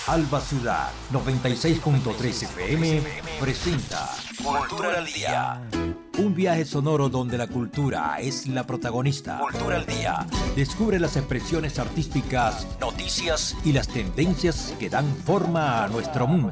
Alba Ciudad 96.3 FM presenta Cultura al Día. Un viaje sonoro donde la cultura es la protagonista. Cultura al Día. Descubre las expresiones artísticas, noticias y las tendencias que dan forma a nuestro mundo.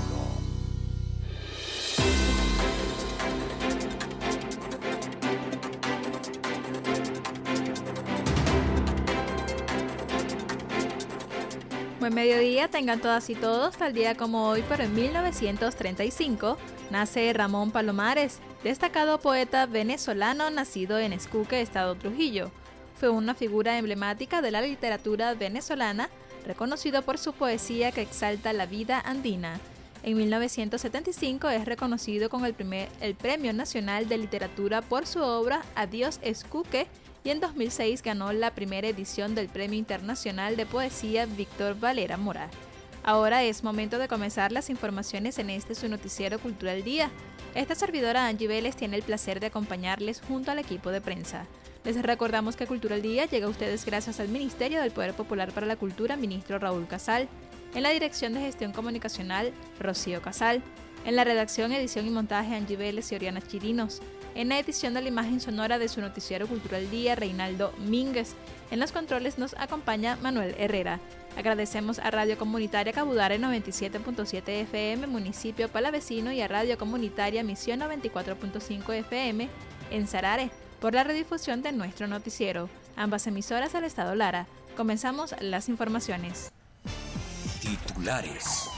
Buen mediodía, tengan todas y todos, tal día como hoy, pero en 1935, nace Ramón Palomares, destacado poeta venezolano nacido en Escuque, Estado Trujillo. Fue una figura emblemática de la literatura venezolana, reconocido por su poesía que exalta la vida andina. En 1975 es reconocido con el Premio Nacional de Literatura por su obra Adiós Escuque, y en 2006 ganó la primera edición del Premio Internacional de Poesía Víctor Valera Mora. Ahora es momento de comenzar las informaciones en su noticiero Cultura al Día. Esta servidora Angie Vélez tiene el placer de acompañarles junto al equipo de prensa. Les recordamos que Cultura al Día llega a ustedes gracias al Ministerio del Poder Popular para la Cultura, ministro Raúl Casal. En la Dirección de Gestión Comunicacional, Rocío Casal. En la redacción, edición y montaje, Angie Vélez y Oriana Chirinos. En la edición de la imagen sonora de su noticiero Cultura al Día, Reinaldo Mínguez. En los controles nos acompaña Manuel Herrera. Agradecemos a Radio Comunitaria Cabudare 97.7 FM, Municipio Palavecino, y a Radio Comunitaria Misión 94.5 FM en Sarare por la redifusión de nuestro noticiero. Ambas emisoras al estado Lara. Comenzamos las informaciones. Titulares.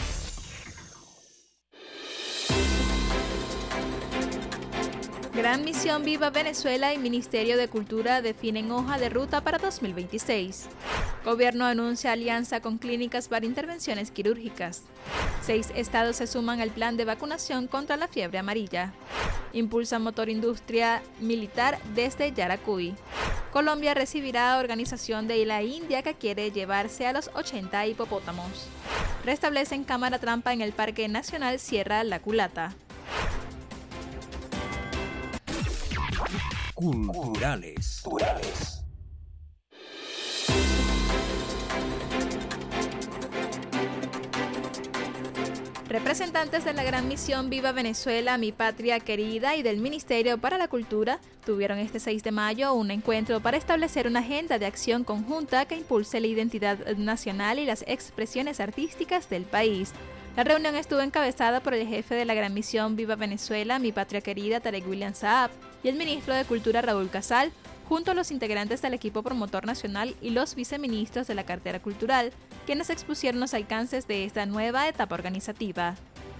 Gran Misión Viva Venezuela y Ministerio de Cultura definen hoja de ruta para 2026. Gobierno anuncia alianza con clínicas para intervenciones quirúrgicas. 6 estados se suman al plan de vacunación contra la fiebre amarilla. Impulsa motor industria militar desde Yaracuy. Colombia recibirá organización de la India que quiere llevarse a los 80 hipopótamos. Restablecen cámara trampa en el Parque Nacional Sierra La Culata. Culturales. Representantes de la Gran Misión Viva Venezuela, Mi Patria Querida y del Ministerio para la Cultura tuvieron este 6 de mayo un encuentro para establecer una agenda de acción conjunta que impulse la identidad nacional y las expresiones artísticas del país. La reunión estuvo encabezada por el jefe de la Gran Misión Viva Venezuela, Mi Patria Querida, Tarek William Saab, y el ministro de Cultura, Raúl Casal, junto a los integrantes del equipo promotor nacional y los viceministros de la cartera cultural, quienes expusieron los alcances de esta nueva etapa organizativa.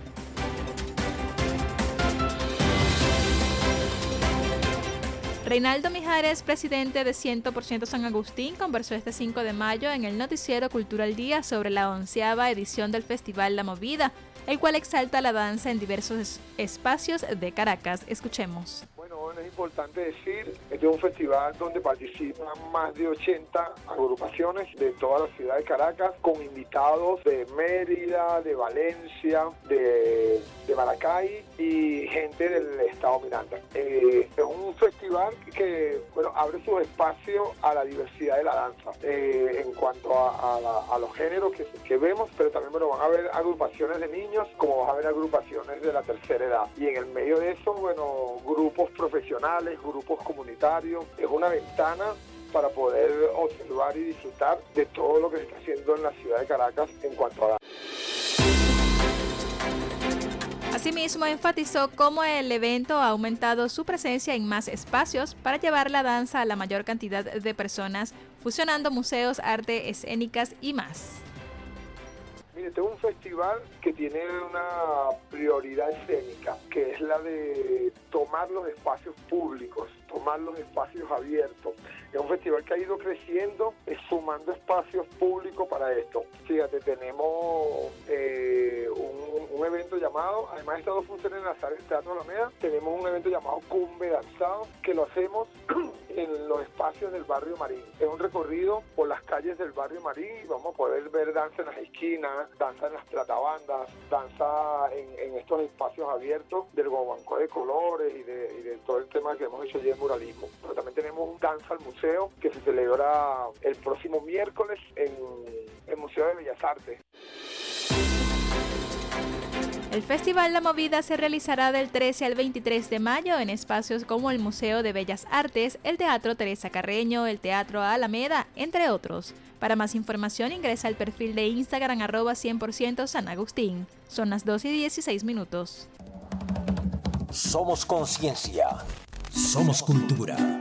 Reinaldo Mijares, presidente de 100% San Agustín, conversó este 5 de mayo en el noticiero Cultura al Día sobre la 11ª edición del Festival La Movida, el cual exalta la danza en diversos espacios de Caracas. Escuchemos. Bueno, es importante decir, este es un festival donde participan más de 80 agrupaciones de toda la ciudad de Caracas, con invitados de Mérida, de Valencia, de Maracay y gente del estado Miranda. Es un festival que abre su espacio a la diversidad de la danza, en cuanto a los géneros que vemos, pero también van a ver agrupaciones de niños, como van a ver agrupaciones de la tercera edad. Y en el medio de eso, grupos profesionales, grupos comunitarios. Es una ventana para poder observar y disfrutar de todo lo que se está haciendo en la ciudad de Caracas en cuanto a danza. Asimismo, enfatizó cómo el evento ha aumentado su presencia en más espacios para llevar la danza a la mayor cantidad de personas, fusionando museos, arte, escénicas y más. Mire, este es un festival que tiene una prioridad escénica, que es la de tomar los espacios públicos, tomar los espacios abiertos. Es un festival que ha ido creciendo, sumando espacios públicos para esto. Fíjate, tenemos un evento llamado, además de estas dos funciones en la sala del Teatro Alameda, tenemos un evento llamado Cumbe Danzado, que lo hacemos en los espacios del barrio Marín. Es un recorrido por las calles del barrio Marín y vamos a poder ver danza en las esquinas, danza en las platabandas, danza en estos espacios abiertos del guaguancó de colores y de todo el tema que hemos hecho allí en muralismo. Pero también tenemos un danza al museo que se celebra el próximo miércoles en el Museo de Bellas Artes. El Festival La Movida se realizará del 13 al 23 de mayo en espacios como el Museo de Bellas Artes, el Teatro Teresa Carreño, el Teatro Alameda, entre otros. Para más información ingresa al perfil de Instagram @100% San Agustín. Son las 2:16. Somos conciencia. Somos cultura.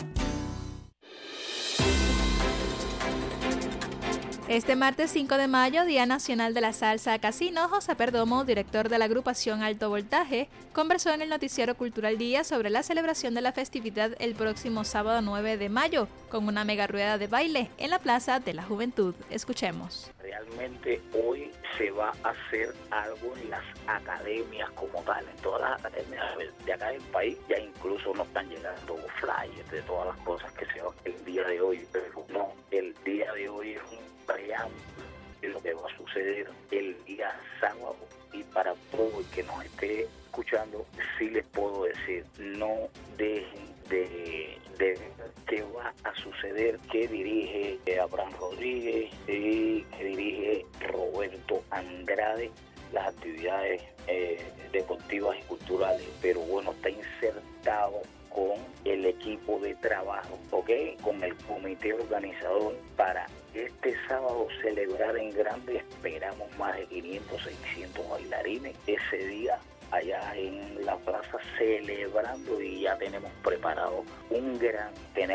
Este martes 5 de mayo, Día Nacional de la Salsa Casino, José Perdomo, director de la agrupación Alto Voltaje, conversó en el noticiero Cultural Día sobre la celebración de la festividad el próximo sábado 9 de mayo, con una mega rueda de baile en la Plaza de la Juventud. Escuchemos. Realmente hoy se va a hacer algo en las academias como tal, en todas las academias de acá del país. Ya incluso nos están llegando flyers de todas las cosas que se van el día de hoy, pero no, el día de hoy es un preámbulo de lo que va a suceder el día sábado. Y para todo el que nos esté escuchando, sí les puedo decir, no dejen de ver qué va a suceder, que dirige Abraham Rodríguez y que dirige Roberto Andrade las actividades deportivas y culturales, pero bueno, está insertado con el equipo de trabajo, ¿ok? Con el comité organizador para este sábado celebrar en grande. Esperamos más de 500, 600 bailarines ese día allá en la plaza celebrando, y ya tenemos preparado un gran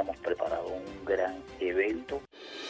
evento.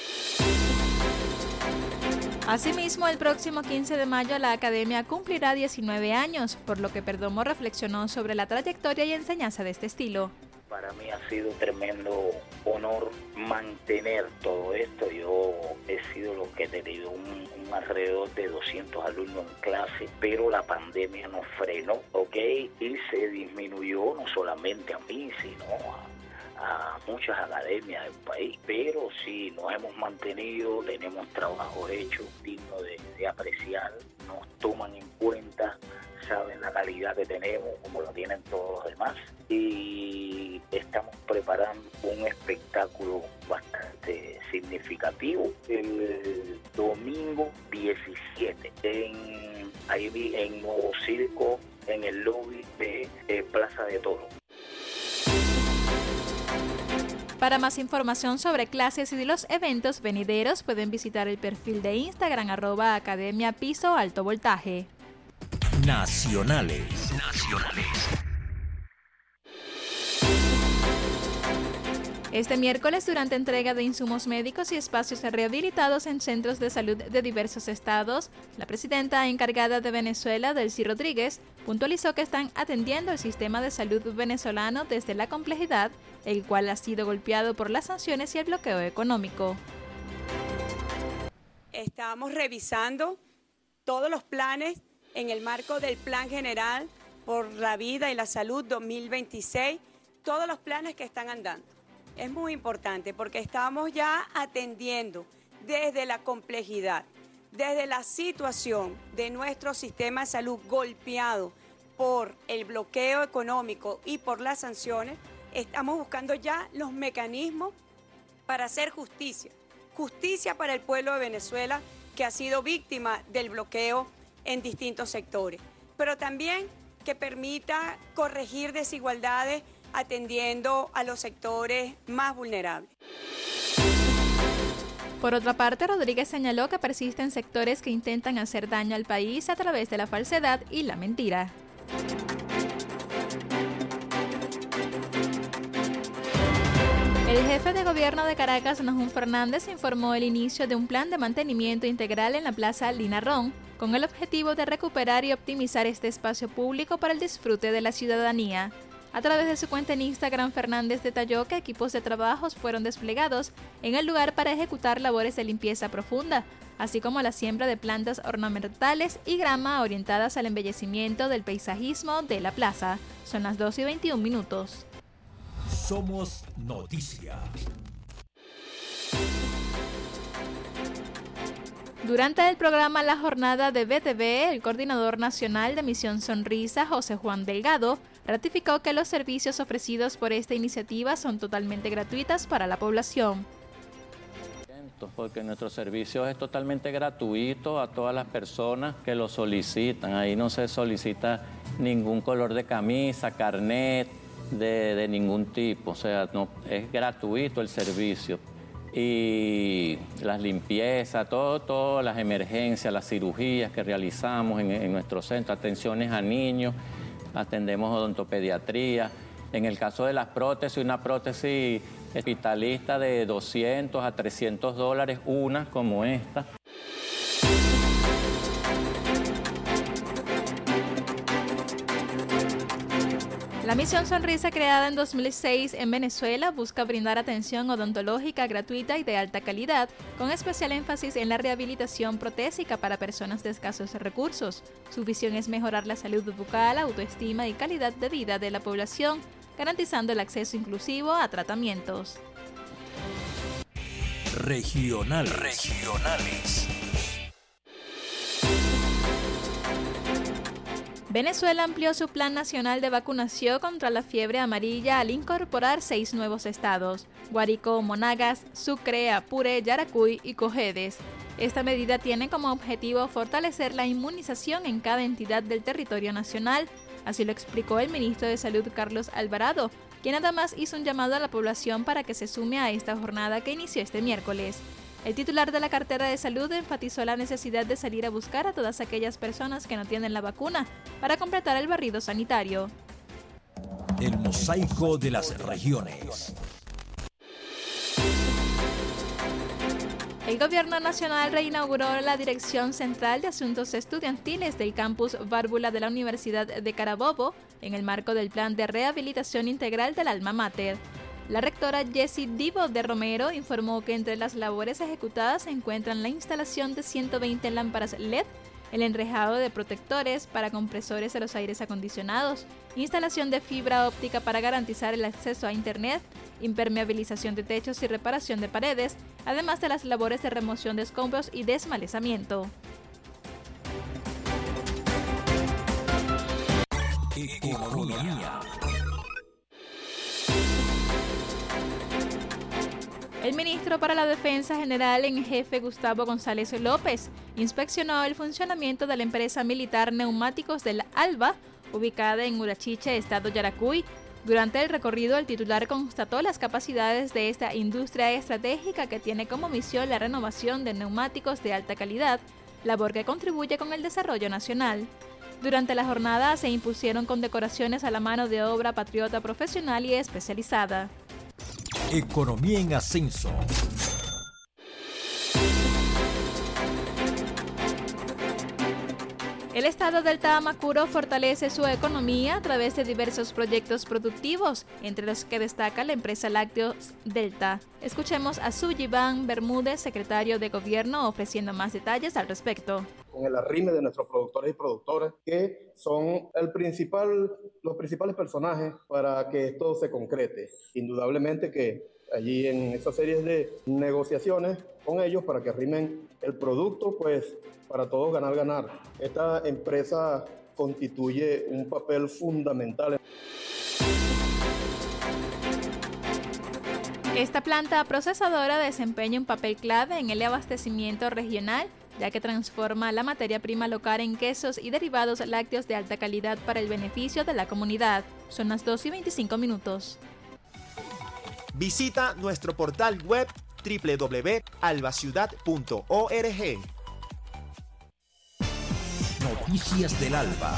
Asimismo, el próximo 15 de mayo la Academia cumplirá 19 años, por lo que Perdomo reflexionó sobre la trayectoria y enseñanza de este estilo. Para mí ha sido tremendo honor mantener todo esto. Yo he sido lo que he tenido un alrededor de 200 alumnos en clase, pero la pandemia nos frenó, ¿ok? Y se disminuyó no solamente a mí, sino a muchas academias del país, pero sí nos hemos mantenido, tenemos trabajo hecho, digno de apreciar, nos toman en cuenta, saben la calidad que tenemos, como la tienen todos los demás, y estamos preparando un espectáculo bastante significativo el domingo 17 en Nuevo Circo, en el lobby de Plaza de Toro. Para más información sobre clases y los eventos venideros pueden visitar el perfil de Instagram @Academia Piso Alto Voltaje. Nacionales. Este miércoles, durante entrega de insumos médicos y espacios rehabilitados en centros de salud de diversos estados, la presidenta encargada de Venezuela, Delcy Rodríguez, puntualizó que están atendiendo el sistema de salud venezolano desde la complejidad, el cual ha sido golpeado por las sanciones y el bloqueo económico. Estamos revisando todos los planes en el marco del Plan General por la Vida y la Salud 2026, todos los planes que están andando. Es muy importante porque estamos ya atendiendo desde la complejidad, desde la situación de nuestro sistema de salud golpeado por el bloqueo económico y por las sanciones. Estamos buscando ya los mecanismos para hacer justicia para el pueblo de Venezuela que ha sido víctima del bloqueo en distintos sectores, pero también que permita corregir desigualdades atendiendo a los sectores más vulnerables. Por otra parte, Rodríguez señaló que persisten sectores que intentan hacer daño al país a través de la falsedad y la mentira. El jefe de gobierno de Caracas, Nahum Fernández, informó el inicio de un plan de mantenimiento integral en la Plaza Linarrón, con el objetivo de recuperar y optimizar este espacio público para el disfrute de la ciudadanía. A través de su cuenta en Instagram, Fernández detalló que equipos de trabajos fueron desplegados en el lugar para ejecutar labores de limpieza profunda, así como la siembra de plantas ornamentales y grama orientadas al embellecimiento del paisajismo de la plaza. Son las 2:21. Somos noticia. Durante el programa La Jornada de BTV, el coordinador nacional de Misión Sonrisa, José Juan Delgado, ratificó que los servicios ofrecidos por esta iniciativa son totalmente gratuitas para la población. costo, porque nuestro servicio es totalmente gratuito a todas las personas que lo solicitan. Ahí no se solicita ningún color de camisa, carnet, de ningún tipo. O sea, no, es gratuito el servicio. Y las limpiezas, todo, las emergencias, las cirugías que realizamos en nuestro centro, atenciones a niños, atendemos odontopediatría. En el caso de las prótesis, una prótesis hospitalista de $200 a $300, una como esta. La Misión Sonrisa, creada en 2006 en Venezuela, busca brindar atención odontológica gratuita y de alta calidad, con especial énfasis en la rehabilitación protésica para personas de escasos recursos. Su visión es mejorar la salud bucal, autoestima y calidad de vida de la población, garantizando el acceso inclusivo a tratamientos. Regionales. Venezuela amplió su plan nacional de vacunación contra la fiebre amarilla al incorporar 6 nuevos estados: Guárico, Monagas, Sucre, Apure, Yaracuy y Cojedes. Esta medida tiene como objetivo fortalecer la inmunización en cada entidad del territorio nacional. Así lo explicó el ministro de Salud, Carlos Alvarado, quien además hizo un llamado a la población para que se sume a esta jornada que inició este miércoles. El titular de la cartera de salud enfatizó la necesidad de salir a buscar a todas aquellas personas que no tienen la vacuna para completar el barrido sanitario. El mosaico de las regiones. El Gobierno Nacional reinauguró la Dirección Central de Asuntos Estudiantiles del campus Bárbula de la Universidad de Carabobo en el marco del Plan de Rehabilitación Integral del Alma Mater. La rectora Jessie Divo de Romero informó que entre las labores ejecutadas se encuentran la instalación de 120 lámparas LED, el enrejado de protectores para compresores de los aires acondicionados, instalación de fibra óptica para garantizar el acceso a Internet, impermeabilización de techos y reparación de paredes, además de las labores de remoción de escombros y desmalezamiento. Economía. El ministro para la Defensa General en Jefe, Gustavo González López, inspeccionó el funcionamiento de la empresa militar Neumáticos del ALBA, ubicada en Urachiche, estado Yaracuy. Durante el recorrido, el titular constató las capacidades de esta industria estratégica que tiene como misión la renovación de neumáticos de alta calidad, labor que contribuye con el desarrollo nacional. Durante la jornada se impusieron condecoraciones a la mano de obra patriota profesional y especializada. Economía en ascenso. El estado del Tamacuro fortalece su economía a través de diversos proyectos productivos, entre los que destaca la empresa Lácteos Delta. Escuchemos a Sullivan Bermúdez, secretario de Gobierno, ofreciendo más detalles al respecto. Con el arrime de nuestros productores y productoras, que son los principales personajes para que esto se concrete. Indudablemente que allí en esas series de negociaciones con ellos para que arrimen el producto, pues para todos ganar. Esta empresa constituye un papel fundamental. Esta planta procesadora desempeña un papel clave en el abastecimiento regional, ya que transforma la materia prima local en quesos y derivados lácteos de alta calidad para el beneficio de la comunidad. Son las 2:25. Visita nuestro portal web www.albaciudad.org. Noticias del Alba.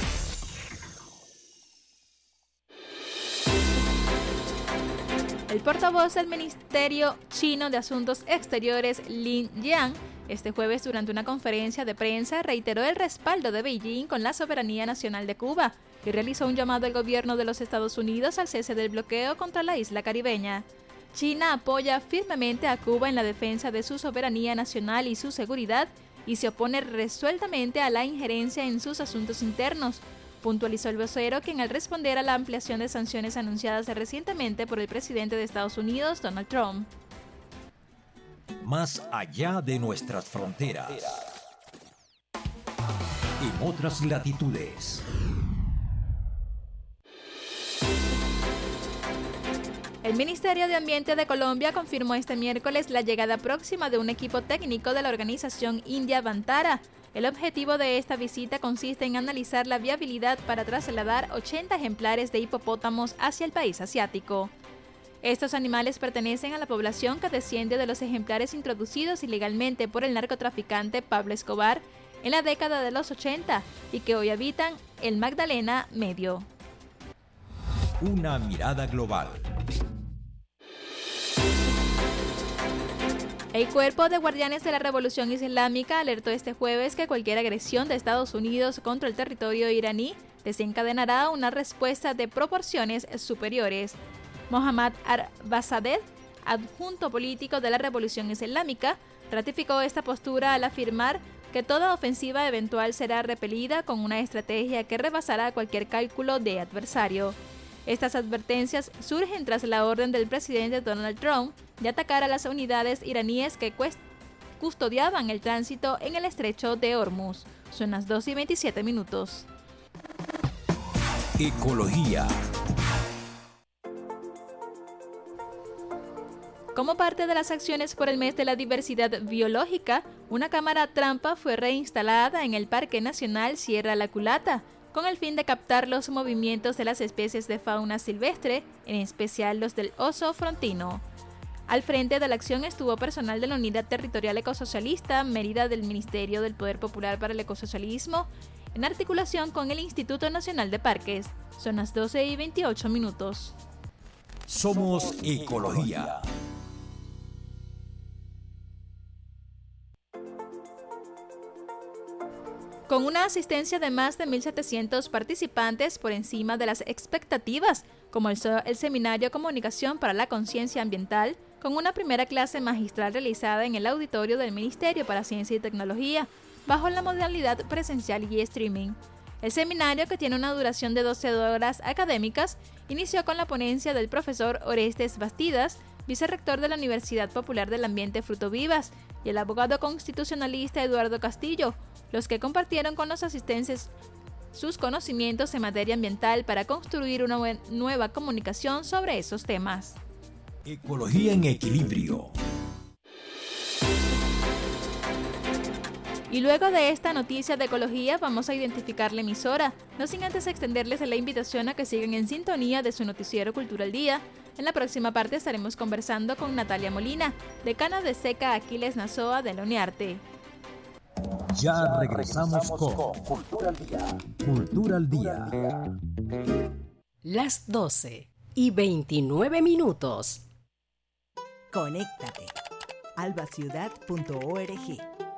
El portavoz del Ministerio Chino de Asuntos Exteriores, Lin Jian, este jueves durante una conferencia de prensa reiteró el respaldo de Beijing con la soberanía nacional de Cuba y realizó un llamado al gobierno de los Estados Unidos al cese del bloqueo contra la isla caribeña. China apoya firmemente a Cuba en la defensa de su soberanía nacional y su seguridad y se opone resueltamente a la injerencia en sus asuntos internos, puntualizó el vocero, quien al responder a la ampliación de sanciones anunciadas recientemente por el presidente de Estados Unidos, Donald Trump. Más allá de nuestras fronteras. En otras latitudes. El Ministerio de Ambiente de Colombia confirmó este miércoles la llegada próxima de un equipo técnico de la organización India Vantara. El objetivo de esta visita consiste en analizar la viabilidad para trasladar 80 ejemplares de hipopótamos hacia el país asiático. Estos animales pertenecen a la población que desciende de los ejemplares introducidos ilegalmente por el narcotraficante Pablo Escobar en la década de los 80 y que hoy habitan el Magdalena Medio. Una mirada global. El Cuerpo de Guardianes de la Revolución Islámica alertó este jueves que cualquier agresión de Estados Unidos contra el territorio iraní desencadenará una respuesta de proporciones superiores. Mohammad Basadeh, adjunto político de la Revolución Islámica, ratificó esta postura al afirmar que toda ofensiva eventual será repelida con una estrategia que rebasará cualquier cálculo de adversario. Estas advertencias surgen tras la orden del presidente Donald Trump de atacar a las unidades iraníes que custodiaban el tránsito en el estrecho de Hormuz. Son las 2:27. Ecología. Como parte de las acciones por el mes de la diversidad biológica, una cámara trampa fue reinstalada en el Parque Nacional Sierra La Culata, con el fin de captar los movimientos de las especies de fauna silvestre, en especial los del oso frontino. Al frente de la acción estuvo personal de la Unidad Territorial Ecosocialista Mérida del Ministerio del Poder Popular para el Ecosocialismo, en articulación con el Instituto Nacional de Parques. Son las 12:28. Somos Ecología. Con una asistencia de más de 1.700 participantes por encima de las expectativas, como el Seminario Comunicación para la Conciencia Ambiental, con una primera clase magistral realizada en el auditorio del Ministerio para Ciencia y Tecnología, bajo la modalidad presencial y streaming. El seminario, que tiene una duración de 12 horas académicas, inició con la ponencia del profesor Orestes Bastidas, vicerrector de la Universidad Popular del Ambiente Fruto Vivas, y el abogado constitucionalista Eduardo Castillo, los que compartieron con los asistentes sus conocimientos en materia ambiental para construir una nueva comunicación sobre esos temas. Ecología en equilibrio. Y luego de esta noticia de ecología vamos a identificar la emisora, no sin antes extenderles la invitación a que sigan en sintonía de su noticiero Cultura al Día. En la próxima parte estaremos conversando con Natalia Molina, decana de SECA Aquiles Nazoa de la UNEARTE. Ya regresamos con Cultura al Día. Cultura al Día. Las 12:29. Conéctate. albaciudad.org.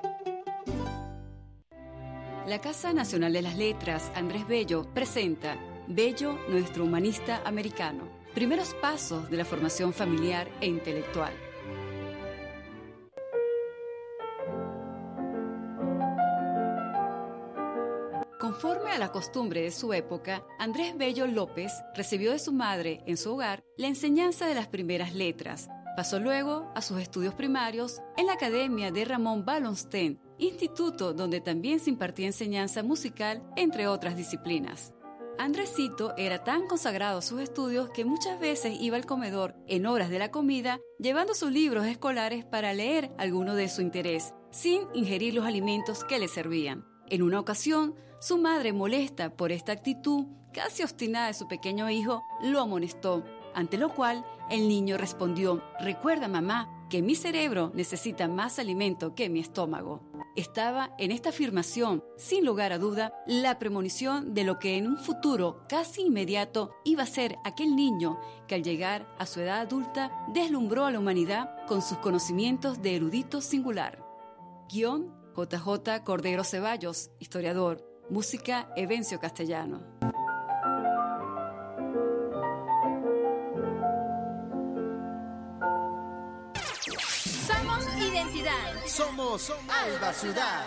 La Casa Nacional de las Letras, Andrés Bello, presenta Bello, nuestro humanista americano. Primeros pasos de la formación familiar e intelectual. Conforme a la costumbre de su época, Andrés Bello López recibió de su madre, en su hogar, la enseñanza de las primeras letras. Pasó luego a sus estudios primarios en la Academia de Ramón Wallenstein, instituto donde también se impartía enseñanza musical, entre otras disciplinas. Andresito era tan consagrado a sus estudios que muchas veces iba al comedor en horas de la comida llevando sus libros escolares para leer alguno de su interés, sin ingerir los alimentos que le servían. En una ocasión, su madre, molesta por esta actitud casi obstinada de su pequeño hijo, lo amonestó, ante lo cual el niño respondió: «Recuerda, mamá, que mi cerebro necesita más alimento que mi estómago». Estaba en esta afirmación, sin lugar a duda, la premonición de lo que en un futuro casi inmediato iba a ser aquel niño que al llegar a su edad adulta deslumbró a la humanidad con sus conocimientos de erudito singular. Guión: JJ Cordero Ceballos, historiador. Música: Evencio Castellano. Somos identidad. Somos Alba Ciudad.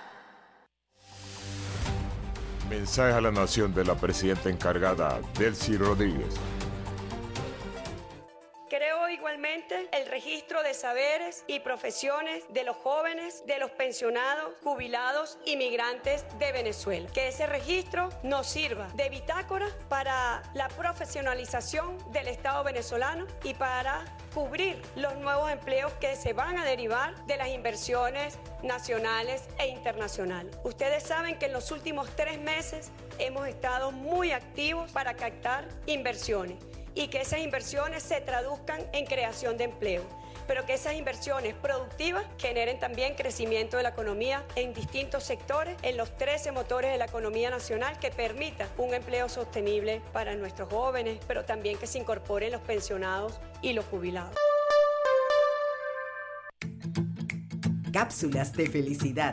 Mensaje a la nación de la presidenta encargada, Delcy Rodríguez. Creo igual igualmente el registro de saberes y profesiones de los jóvenes, de los pensionados, jubilados y migrantes de Venezuela. Que ese registro nos sirva de bitácora para la profesionalización del Estado venezolano y para cubrir los nuevos empleos que se van a derivar de las inversiones nacionales e internacionales. Ustedes saben que en los últimos 3 meses hemos estado muy activos para captar inversiones y que esas inversiones se traduzcan en creación de empleo, pero que esas inversiones productivas generen también crecimiento de la economía en distintos sectores, en los 13 motores de la economía nacional, que permita un empleo sostenible para nuestros jóvenes, pero también que se incorporen los pensionados y los jubilados. Cápsulas de felicidad.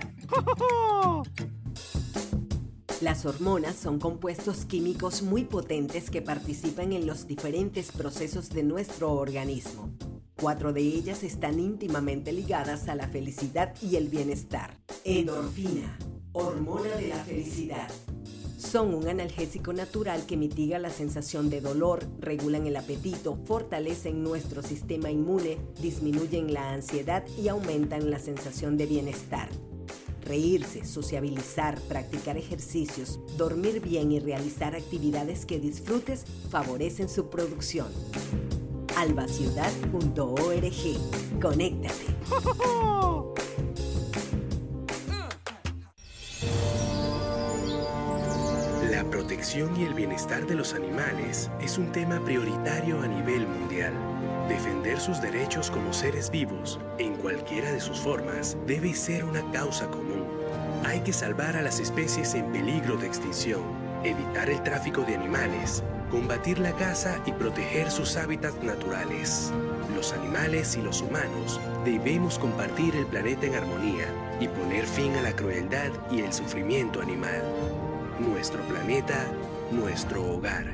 Las hormonas son compuestos químicos muy potentes que participan en los diferentes procesos de nuestro organismo. 4 de ellas están íntimamente ligadas a la felicidad y el bienestar. Endorfina, hormona de la felicidad. Son un analgésico natural que mitiga la sensación de dolor, regulan el apetito, fortalecen nuestro sistema inmune, disminuyen la ansiedad y aumentan la sensación de bienestar. Reírse, sociabilizar, practicar ejercicios, dormir bien y realizar actividades que disfrutes favorecen su producción. albaciudad.org. Conéctate. La protección y el bienestar de los animales es un tema prioritario a nivel mundial. Defender sus derechos como seres vivos, en cualquiera de sus formas, debe ser una causa común. Hay que salvar a las especies en peligro de extinción, evitar el tráfico de animales, combatir la caza y proteger sus hábitats naturales. Los animales y los humanos debemos compartir el planeta en armonía y poner fin a la crueldad y el sufrimiento animal. Nuestro planeta, nuestro hogar.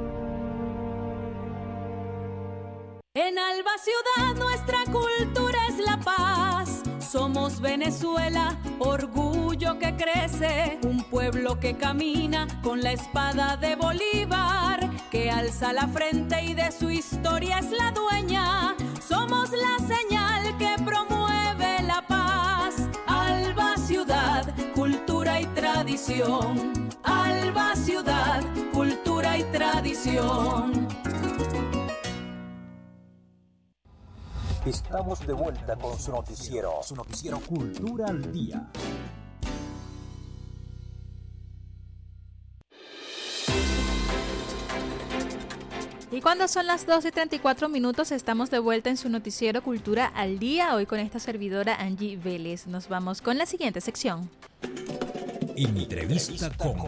En Alba Ciudad nuestra cultura es la paz. Somos Venezuela, orgullo que crece, un pueblo que camina con la espada de Bolívar, que alza la frente y de su historia es la dueña. Somos la señal que promueve la paz. Alba Ciudad, cultura y tradición. Alba Ciudad, cultura y tradición. Estamos de vuelta con su noticiero Cultura al Día. Y cuando son las 12:34, estamos de vuelta en su noticiero Cultura al Día, hoy con esta servidora Angie Vélez. Nos vamos con la siguiente sección. Entrevista con...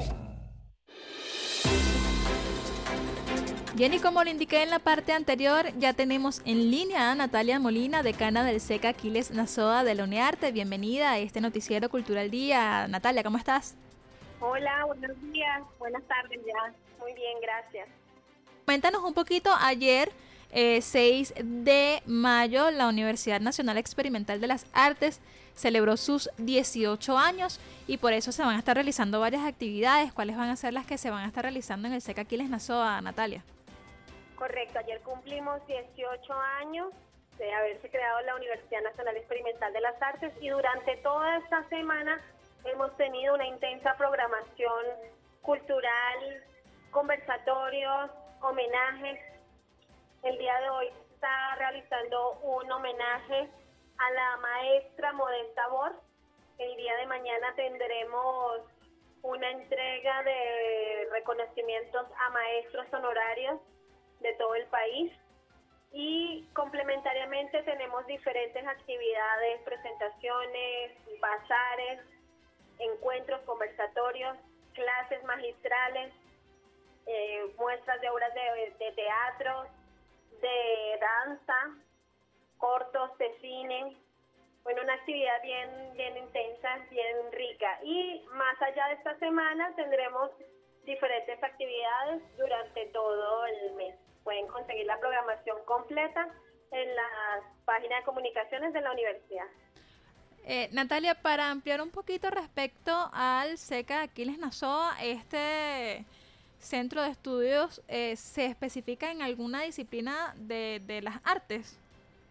Bien, y como le indiqué en la parte anterior, ya tenemos en línea a Natalia Molina, decana del SECA Aquiles Nazoa de la UNEARTE. Bienvenida a este noticiero Cultura al Día. Natalia, ¿cómo estás? Hola, buenos días, buenas tardes ya. Muy bien, gracias. Cuéntanos un poquito, ayer, 6 de mayo, la Universidad Nacional Experimental de las Artes celebró sus 18 años y por eso se van a estar realizando varias actividades. ¿Cuáles van a ser las que se van a estar realizando en el SECA Aquiles Nazoa, Natalia? Correcto, ayer cumplimos 18 años de haberse creado la Universidad Nacional Experimental de las Artes y durante toda esta semana hemos tenido una intensa programación cultural, conversatorios, homenajes. El día de hoy se está realizando un homenaje a la maestra Modesta Bor. El día de mañana tendremos una entrega de reconocimientos a maestros honorarios de todo el país y complementariamente tenemos diferentes actividades, presentaciones, bazares, encuentros, conversatorios, clases magistrales, muestras de obras de teatro, de danza, cortos de cine. Bueno, una actividad bien intensa, bien rica. Y más allá de esta semana tendremos diferentes actividades durante todo el mes. Pueden conseguir la programación completa en la página de comunicaciones de la universidad. Natalia, para ampliar un poquito respecto al SECA Aquiles Nazoa, este centro de estudios se especifica en alguna disciplina de las artes.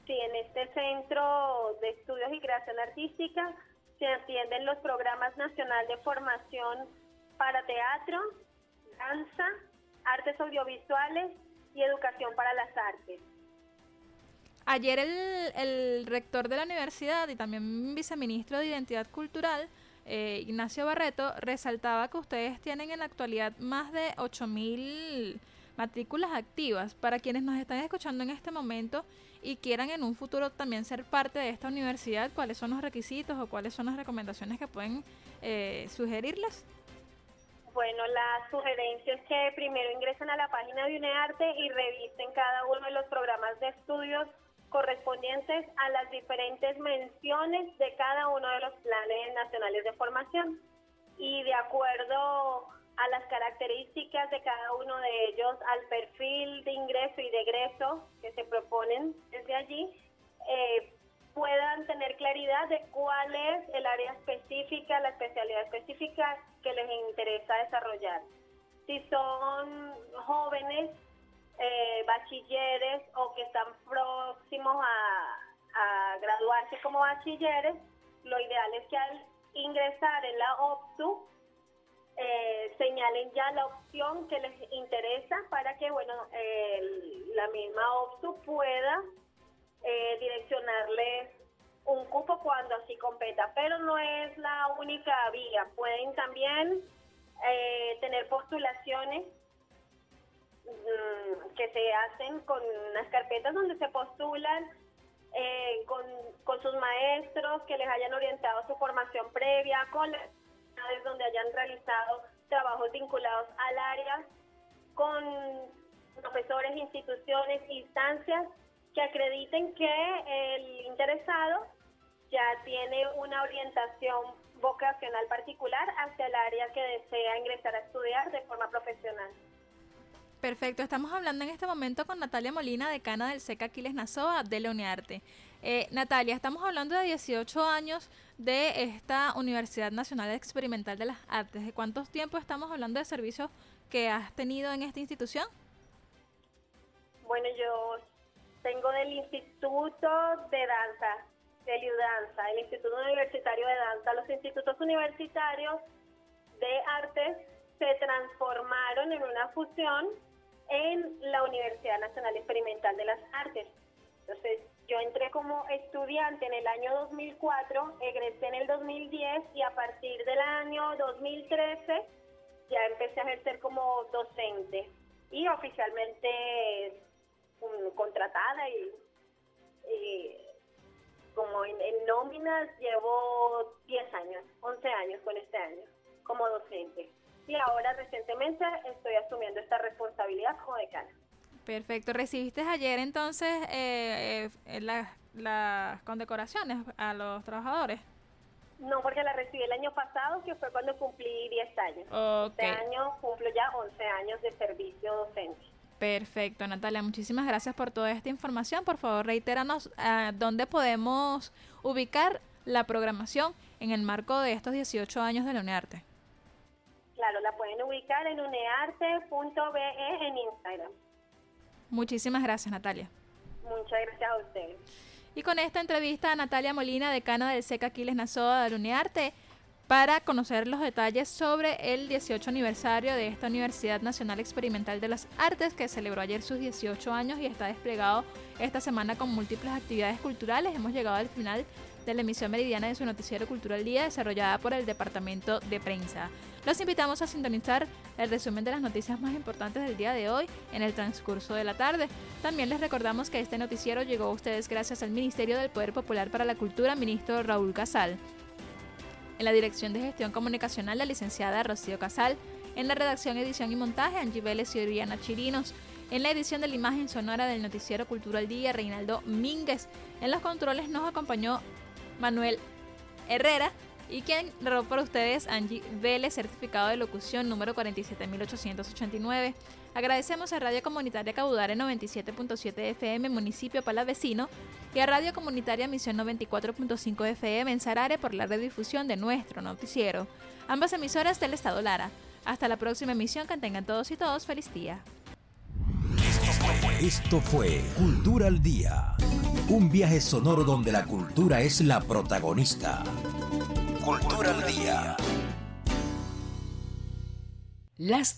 Sí, en este Centro de Estudios y Creación Artística se atienden los programas nacional de formación para teatro, danza, artes audiovisuales y educación para las artes. Ayer el rector de la universidad y también viceministro de Identidad Cultural, Ignacio Barreto, resaltaba que ustedes tienen en la actualidad más de 8.000 matrículas activas. Para quienes nos están escuchando en este momento y quieran en un futuro también ser parte de esta universidad, ¿cuáles son los requisitos o cuáles son las recomendaciones que pueden sugerirles? Bueno, la sugerencia es que primero ingresen a la página de UNEARTE y revisen cada uno de los programas de estudios correspondientes a las diferentes menciones de cada uno de los planes nacionales de formación. Y de acuerdo a las características de cada uno de ellos, al perfil de ingreso y de egreso que se proponen desde allí, puedan tener claridad de cuál es el área específica, la especialidad específica que les interesa desarrollar. Si son jóvenes, bachilleres o que están próximos a graduarse como bachilleres, lo ideal es que al ingresar en la OPSU señalen ya la opción que les interesa para que la misma OPSU pueda direccionarles un cupo cuando así competa, pero no es la única vía. Pueden también tener postulaciones que se hacen con unas carpetas donde se postulan con sus maestros que les hayan orientado su formación previa, con las donde hayan realizado trabajos vinculados al área, con profesores, instituciones, instancias que acrediten que el interesado ya tiene una orientación vocacional particular hacia el área que desea ingresar a estudiar de forma profesional. Perfecto, estamos hablando en este momento con Natalia Molina, decana del SEC Aquiles Nazoa de la UNEARTE. Natalia, estamos hablando de 18 años de esta Universidad Nacional Experimental de las Artes. ¿De cuánto tiempo estamos hablando de servicios que has tenido en esta institución? Bueno, yo tengo del Instituto de Danza, del IUDanza, el Instituto Universitario de Danza. Los institutos universitarios de artes se transformaron en una fusión en la Universidad Nacional Experimental de las Artes. Entonces, yo entré como estudiante en el año 2004, egresé en el 2010 y a partir del año 2013 ya empecé a ejercer como docente y oficialmente contratada y como en nóminas llevo 10 años, 11 años con este año como docente. Y ahora recientemente estoy asumiendo esta responsabilidad como decana. Perfecto. ¿Recibiste ayer entonces las condecoraciones a los trabajadores? No, porque la recibí el año pasado, que fue cuando cumplí 10 años. Okay. Este año cumplo ya 11 años de servicio docente. Perfecto, Natalia. Muchísimas gracias por toda esta información. Por favor, reitéranos dónde podemos ubicar la programación en el marco de estos 18 años de la UNEARTE. Claro, la pueden ubicar en unearte.be en Instagram. Muchísimas gracias, Natalia. Muchas gracias a ustedes. Y con esta entrevista a Natalia Molina, decana del SEC Aquiles Nazoa de la UNEARTE, para conocer los detalles sobre el 18 aniversario de esta Universidad Nacional Experimental de las Artes, que celebró ayer sus 18 años y está desplegado esta semana con múltiples actividades culturales. Hemos llegado al final de la emisión meridiana de su noticiero Cultural Día, desarrollada por el Departamento de Prensa. Los invitamos a sintonizar el resumen de las noticias más importantes del día de hoy en el transcurso de la tarde. También les recordamos que este noticiero llegó a ustedes gracias al Ministerio del Poder Popular para la Cultura, ministro Raúl Casal. En la Dirección de Gestión Comunicacional, la licenciada Rocío Casal. En la redacción, edición y montaje, Angie Vélez y Oriana Chirinos. En la edición de la imagen sonora del noticiero Cultural Día, Reinaldo Mínguez. En los controles nos acompañó Manuel Herrera. Y quien narró por ustedes, Angie Vélez, certificado de locución número 47889. Agradecemos a Radio Comunitaria Cabudare 97.7 FM, municipio Palavecino, y a Radio Comunitaria Misión 94.5 FM en Sarare por la redifusión de nuestro noticiero. Ambas emisoras del Estado Lara. Hasta la próxima emisión, que tengan todos y todos feliz día. Esto fue Cultura al Día. Un viaje sonoro donde la cultura es la protagonista. Cultura al Día. Las